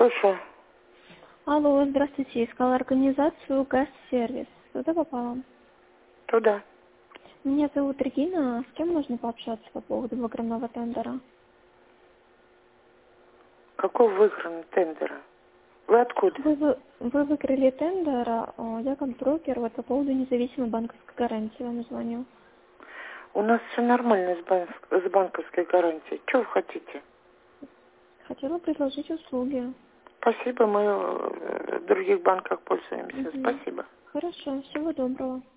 Слушаю. Алло, здравствуйте. Искала организацию газ-сервис. Туда попала? Туда. Меня зовут Регина. С кем можно пообщаться по поводу выигранного тендера? Какого выигранного тендера? Вы откуда? Вы выиграли тендер, я как брокер, вот по поводу независимой банковской гарантии вам звоню. У нас все нормально с банковской гарантией. Что вы хотите? Хотела предложить услуги. Спасибо, мы в других банках пользуемся. Мгм. Спасибо. Хорошо, всего доброго.